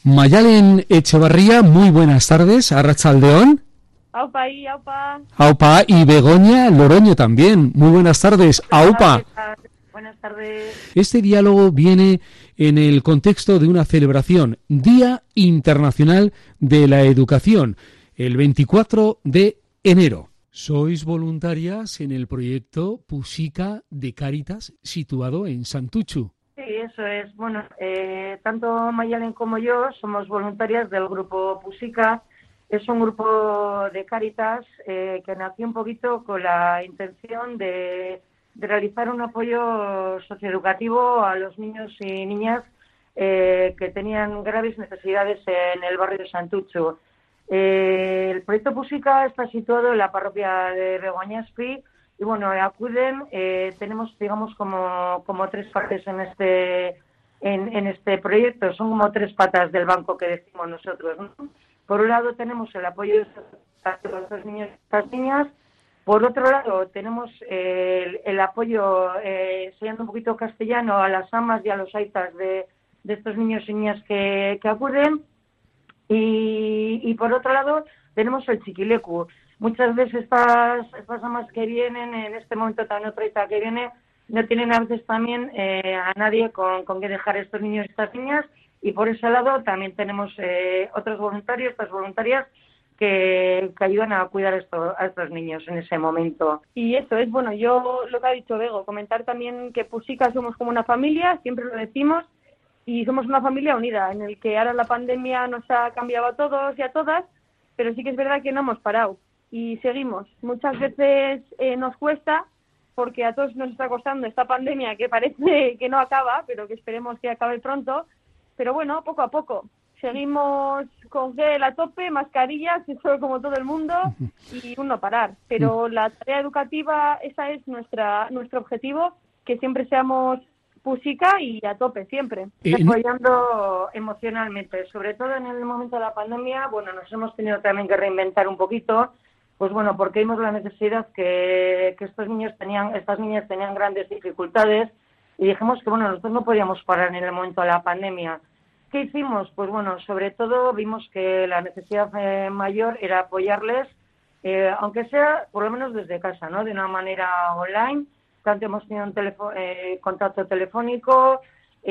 Mayalen Echevarría, muy buenas tardes, arratsaldeon. Aupa y aupa. Aupa, y Begoña Loroño también, muy buenas tardes, aupa. Buenas tardes. Este diálogo viene en el contexto de una celebración, Día Internacional de la Educación, el 24 de enero. Sois voluntarias en el proyecto Pusica de Cáritas, situado en Santuchu. Sí, eso es. Bueno, tanto Mayalen como yo somos voluntarias del grupo Pusica. Es un grupo de Cáritas que nació un poquito con la intención de realizar un apoyo socioeducativo a los niños y niñas que tenían graves necesidades en el barrio de Santuchu. El proyecto Pusica está situado en la parroquia de Begoñaspi y bueno, acuden, tenemos digamos como tres partes en este proyecto, son como tres patas del banco que decimos nosotros, ¿no? Por un lado tenemos el apoyo a los niños y las niñas, por otro lado tenemos el apoyo, enseñando un poquito castellano, a las amas y a los aitas de estos niños y niñas que acuden. Y por otro lado tenemos el chiquilecu. Muchas veces estas amas que vienen, en este momento también otra aita que viene, no tienen a veces también a nadie con que dejar a estos niños y estas niñas, y por ese lado también tenemos otros voluntarios, otras voluntarias que ayudan a cuidar a estos niños en ese momento. Y eso es, bueno, yo lo que ha dicho Bego, comentar también que Pusica somos como una familia, siempre lo decimos, y somos una familia unida, en el que ahora la pandemia nos ha cambiado a todos y a todas, pero sí que es verdad que no hemos parado y seguimos. Muchas veces nos cuesta, porque a todos nos está costando esta pandemia que parece que no acaba, pero que esperemos que acabe pronto. Pero bueno, poco a poco. Seguimos con gel a tope, mascarillas, eso como todo el mundo, y un no parar. Pero la tarea educativa, esa es nuestro objetivo, que siempre seamos Pusica y a tope siempre. Apoyando emocionalmente, sobre todo en el momento de la pandemia, bueno, nos hemos tenido también que reinventar un poquito, pues bueno, porque vimos la necesidad que estas niñas tenían grandes dificultades y dijimos que bueno, nosotros no podíamos parar en el momento de la pandemia. ¿Qué hicimos? Pues bueno, sobre todo vimos que la necesidad mayor era apoyarles, aunque sea por lo menos desde casa, ¿no? De una manera online. Tanto hemos tenido un contacto telefónico,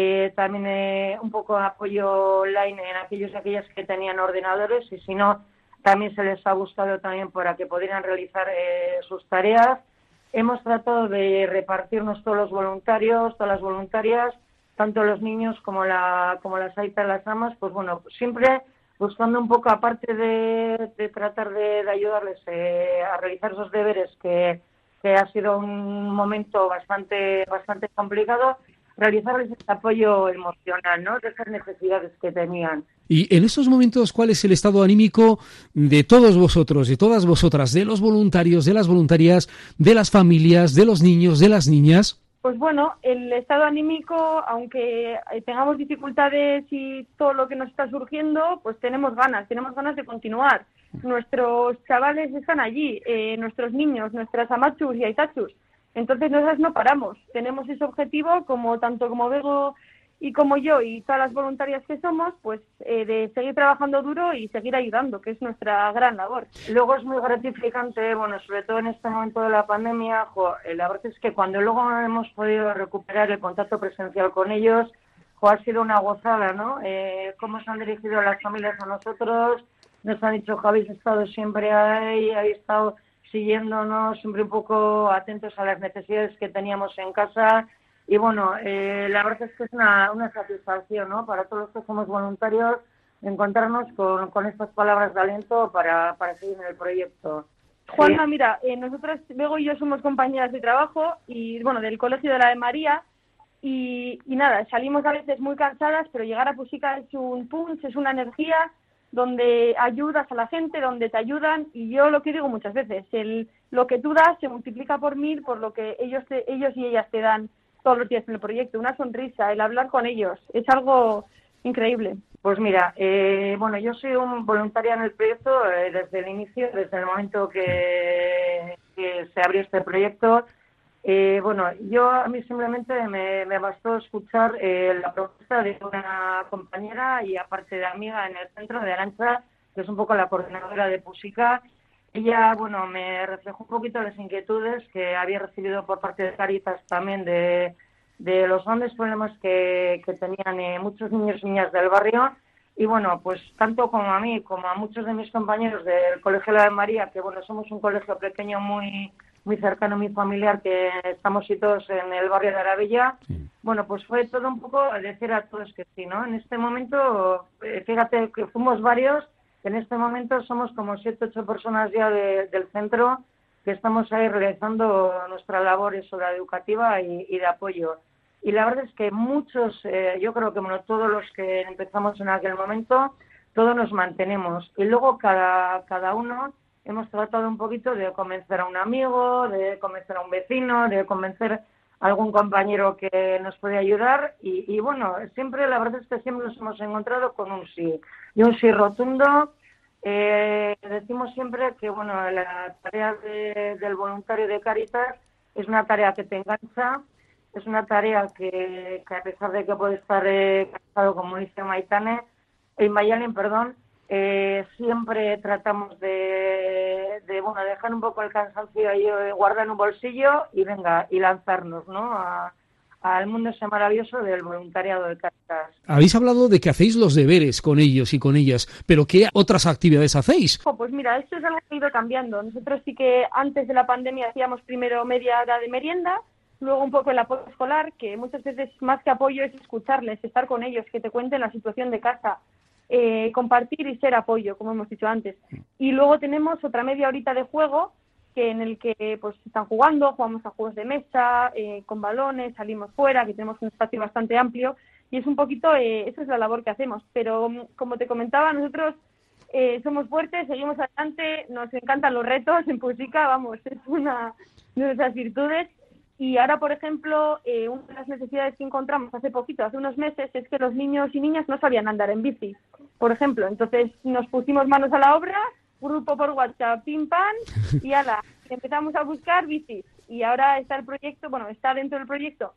también un poco de apoyo online en aquellos y aquellas que tenían ordenadores, y si no, también se les ha buscado también para que pudieran realizar sus tareas. Hemos tratado de repartirnos todos los voluntarios, todas las voluntarias, tanto los niños como las aitas, las amas, pues bueno, siempre buscando un poco, aparte de tratar de ayudarles a realizar esos deberes que ha sido un momento bastante complicado, realizarles este apoyo emocional, ¿no? De esas necesidades que tenían. Y en estos momentos, ¿cuál es el estado anímico de todos vosotros, de todas vosotras, de los voluntarios, de las voluntarias, de las familias, de los niños, de las niñas? Pues bueno, el estado anímico, aunque tengamos dificultades y todo lo que nos está surgiendo, pues tenemos ganas de continuar. Nuestros chavales están allí, nuestros niños, nuestras amachus y aitachus. Entonces nosotros no paramos. Tenemos ese objetivo, tanto como Bego y como yo y todas las voluntarias que somos, pues de seguir trabajando duro y seguir ayudando, que es nuestra gran labor. Luego es muy gratificante, bueno, sobre todo en este momento de la pandemia, la verdad es que cuando luego hemos podido recuperar el contacto presencial con ellos, ha sido una gozada, ¿no? Cómo se han dirigido las familias a nosotros, nos han dicho que habéis estado siempre ahí, habéis estado siguiéndonos, siempre un poco atentos a las necesidades que teníamos en casa. Y bueno, la verdad es que es una satisfacción, ¿no? Para todos los que somos voluntarios, encontrarnos con estas palabras de aliento para seguir en el proyecto. Juanma, mira, nosotras, Bego y yo somos compañeras de trabajo y, bueno, del Colegio de la de María, y nada, salimos a veces muy cansadas, pero llegar a Pusica es un punch, es una energía donde ayudas a la gente, donde te ayudan, y yo lo que digo muchas veces, lo que tú das se multiplica por 1000 por lo que ellos y ellas te dan todos los días en el proyecto, una sonrisa, el hablar con ellos, es algo increíble. Pues mira, bueno, yo soy un voluntaria en el proyecto desde el inicio, desde el momento que se abrió este proyecto. Bueno, a mí simplemente me bastó escuchar la propuesta de una compañera y aparte de amiga en el centro de Arantxa, que es un poco la coordinadora de Pusica. Ella, me reflejó un poquito las inquietudes que había recibido por parte de Cáritas también de los grandes problemas que tenían muchos niños y niñas del barrio. Y pues tanto como a mí como a muchos de mis compañeros del Colegio La de María, que somos un colegio pequeño muy cercano, muy familiar, que estamos todos en el barrio de Arabella, sí. Pues fue todo un poco decir a todos que sí, ¿no? En este momento, fíjate que fuimos varios, en este momento somos como 7, 8 personas ya del centro que estamos ahí realizando nuestra labor educativa y de apoyo. Y la verdad es que muchos, yo creo que todos los que empezamos en aquel momento, todos nos mantenemos. Y luego cada uno hemos tratado un poquito de convencer a un amigo, de convencer a un vecino, de convencer a algún compañero que nos puede ayudar. Y siempre, la verdad es que siempre nos hemos encontrado con un sí. Y un sí rotundo. Decimos siempre que la tarea del voluntario de Cáritas es una tarea que te engancha. Es una tarea que a pesar de que puede estar cansado, como dice Mayalen, siempre tratamos de dejar un poco el cansancio ahí, guardar en un bolsillo y venga, y lanzarnos, ¿no? Al mundo ese maravilloso del voluntariado de Cáritas. Habéis hablado de que hacéis los deberes con ellos y con ellas, pero ¿qué otras actividades hacéis? Pues mira, esto es algo que ha ido cambiando. Nosotros sí que antes de la pandemia hacíamos primero media hora de merienda, luego un poco el apoyo escolar, que muchas veces más que apoyo es escucharles, estar con ellos, que te cuenten la situación de casa, compartir y ser apoyo, como hemos dicho antes. Y luego tenemos otra media horita de juego, en el que pues están jugamos a juegos de mesa, con balones, salimos fuera, que tenemos un espacio bastante amplio, y es un poquito, esa es la labor que hacemos. Pero como te comentaba, nosotros somos fuertes, seguimos adelante, nos encantan los retos en Pusica, es una de nuestras virtudes. Y ahora, por ejemplo, una de las necesidades que encontramos hace unos meses, es que los niños y niñas no sabían andar en bici, por ejemplo. Entonces nos pusimos manos a la obra, grupo por WhatsApp, pim pam, y empezamos a buscar bicis. Y ahora está el proyecto, está dentro del proyecto,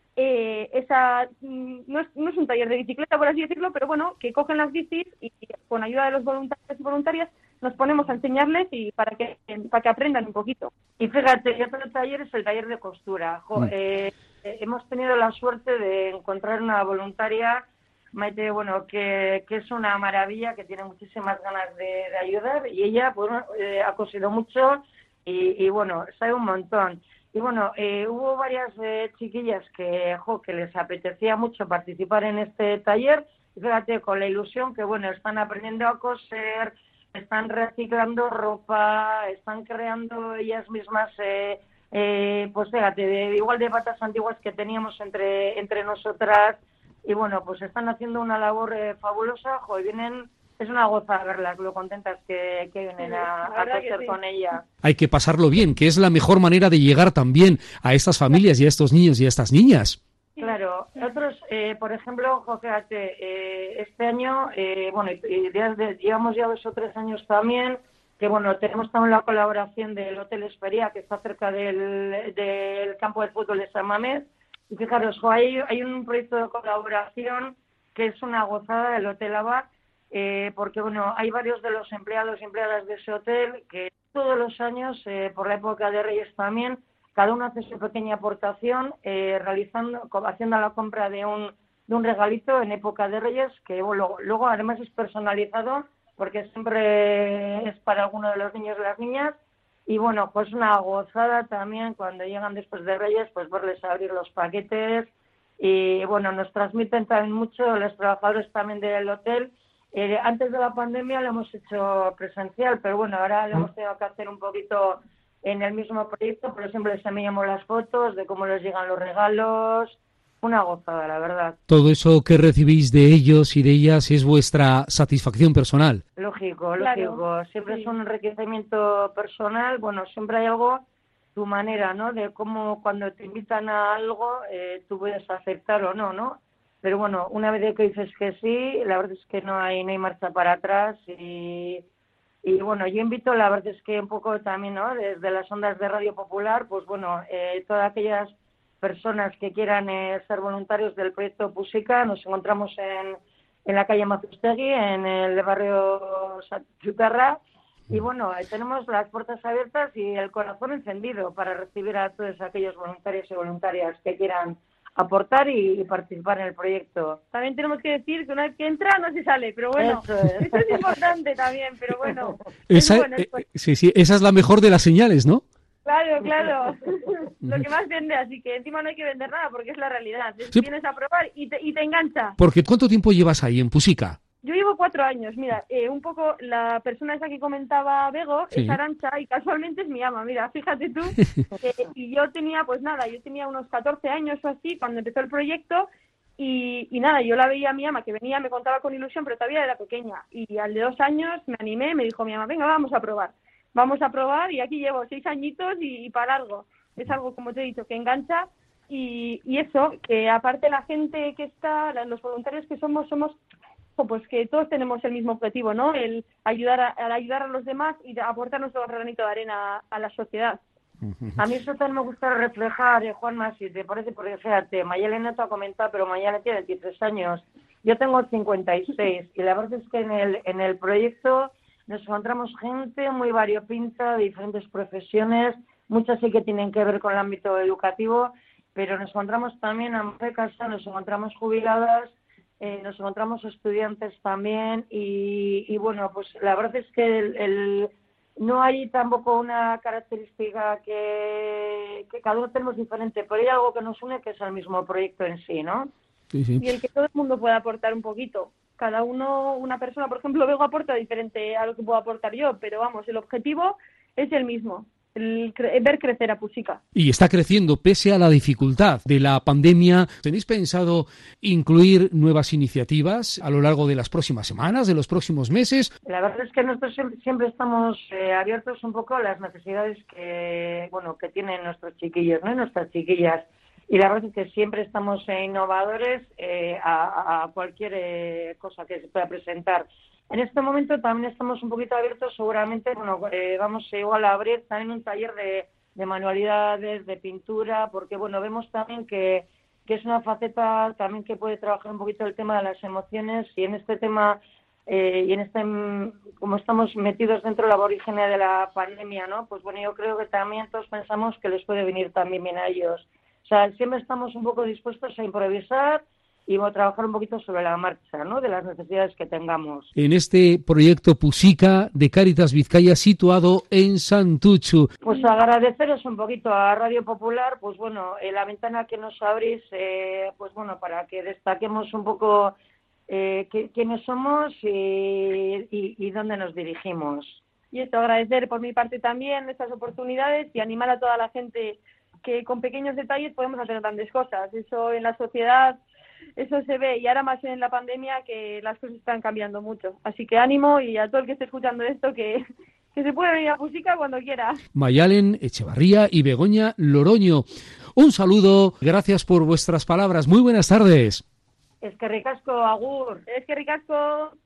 no es un taller de bicicleta, por así decirlo, pero que cogen las bicis y con ayuda de los voluntarios y voluntarias nos ponemos a enseñarles y para que aprendan un poquito. Y fíjate, otro taller es el taller de costura. Hemos tenido la suerte de encontrar una voluntaria, Maite, que es una maravilla, que tiene muchísimas ganas de ayudar, y ella ha cosido mucho y sabe un montón. Y hubo varias chiquillas que les apetecía mucho participar en este taller, y fíjate, con la ilusión que están aprendiendo a coser, están reciclando ropa, están creando ellas mismas, pues fíjate, igual de patas antiguas que teníamos entre nosotras, y pues están haciendo una labor fabulosa, es una goza verlas, lo contentas que vienen a coser con ella. Hay que pasarlo bien, que es la mejor manera de llegar también a estas familias y a estos niños y a estas niñas. Claro, otros, por ejemplo, fíjate, este año, llevamos ya 2 o 3 años también, que tenemos también la colaboración del Hotel Esperia, que está cerca del campo de fútbol de San Mamés, y fijaros, hay un proyecto de colaboración que es una gozada del Hotel Abar, porque hay varios de los empleados y empleadas de ese hotel que todos los años, por la época de Reyes también, cada uno hace su pequeña aportación, haciendo la compra de un regalito en época de Reyes, que luego además es personalizado, porque siempre es para alguno de los niños y las niñas. Y pues una gozada también cuando llegan después de Reyes, pues verles abrir los paquetes. Y nos transmiten también mucho los trabajadores también del hotel. Antes de la pandemia lo hemos hecho presencial, pero ahora lo hemos tenido que hacer un poquito en el mismo proyecto, pero siempre les enviamos las fotos de cómo les llegan los regalos. Una gozada, la verdad. Todo eso que recibís de ellos y de ellas es vuestra satisfacción personal. Lógico. Claro. Siempre es un enriquecimiento personal. Siempre hay algo, tu manera, ¿no? De cómo cuando te invitan a algo, tú puedes aceptar o no, ¿no? Pero una vez que dices que sí, la verdad es que no hay marcha para atrás y Y bueno, yo invito, la verdad es que un poco también, ¿no? Desde las ondas de Radio Popular, pues bueno, todas aquellas personas que quieran ser voluntarios del proyecto Pusica, nos encontramos en la calle Mazustegui, en el barrio Chutarra, y bueno, tenemos las puertas abiertas y el corazón encendido para recibir a todos aquellos voluntarios y voluntarias que quieran aportar y participar en el proyecto. También tenemos que decir que una vez que entra no se sale, pero bueno, eso es importante también, pero bueno. Sí, esa es la mejor de las señales, ¿no? Claro. Lo que más vende, así que encima no hay que vender nada porque es la realidad. Sí. Vienes a probar y te engancha. Porque ¿cuánto tiempo llevas ahí en Pusica? Yo llevo 4 años, mira, un poco la persona esa que comentaba Bego es Arantxa y casualmente es mi ama, mira, fíjate tú. Y yo tenía, yo tenía unos 14 años o así cuando empezó el proyecto y nada, yo la veía a mi ama que venía, me contaba con ilusión, pero todavía era pequeña. Y al de 2 años me animé, me dijo mi ama, venga, vamos a probar y aquí llevo 6 añitos y para largo. Es algo, como te he dicho, que engancha y eso, que aparte la gente que está, los voluntarios que somos pues que todos tenemos el mismo objetivo, ¿no? El ayudar a los demás y aportar nuestro granito de arena a la sociedad. A mí eso también me gusta reflejar, Juanma, si te parece, porque fíjate, Mayalen no te ha comentado, pero Mayalen tiene 23 años, yo tengo 56, y la verdad es que en el proyecto nos encontramos gente muy variopinta, de diferentes profesiones, muchas sí que tienen que ver con el ámbito educativo, pero nos encontramos también amas de casa, nos encontramos jubiladas, nos encontramos estudiantes también y bueno, pues la verdad es que no hay tampoco una característica que cada uno tenemos diferente, pero hay algo que nos une que es el mismo proyecto en sí, ¿no? Sí. Y el que todo el mundo pueda aportar un poquito. Cada uno, una persona, por ejemplo, Bego aporta diferente a lo que puedo aportar yo, pero vamos, el objetivo es el mismo. Ver crecer a Pusica. Y está creciendo pese a la dificultad de la pandemia. ¿Tenéis pensado incluir nuevas iniciativas a lo largo de las próximas semanas, de los próximos meses? La verdad es que nosotros siempre estamos abiertos un poco a las necesidades que tienen nuestros chiquillos, ¿no? Y nuestras chiquillas. Y la verdad es que siempre estamos innovadores a cualquier cosa que se pueda presentar. En este momento también estamos un poquito abiertos, seguramente, vamos igual a abrir también un taller de manualidades, de pintura, porque vemos también que es una faceta también que puede trabajar un poquito el tema de las emociones y en este tema, como estamos metidos dentro de la aborígene de la pandemia, ¿no? Pues yo creo que también todos pensamos que les puede venir también bien a ellos. O sea, siempre estamos un poco dispuestos a improvisar y a trabajar un poquito sobre la marcha, ¿no? De las necesidades que tengamos. En este proyecto Pusica de Cáritas Vizcaya situado en Santutxu. Pues agradeceros un poquito a Radio Popular, pues la ventana que nos abrís, para que destaquemos un poco quiénes somos y dónde nos dirigimos. Y esto, agradecer por mi parte también estas oportunidades y animar a toda la gente que con pequeños detalles podemos hacer grandes cosas. Eso en la sociedad, eso se ve, y ahora más en la pandemia que las cosas están cambiando mucho. Así que ánimo, y a todo el que esté escuchando esto que se puede venir a Pusica cuando quiera. Mayalen Echevarría y Begoña Loroño. Un saludo, gracias por vuestras palabras. Muy buenas tardes. Eskerrik asko, agur. Eskerrik asko.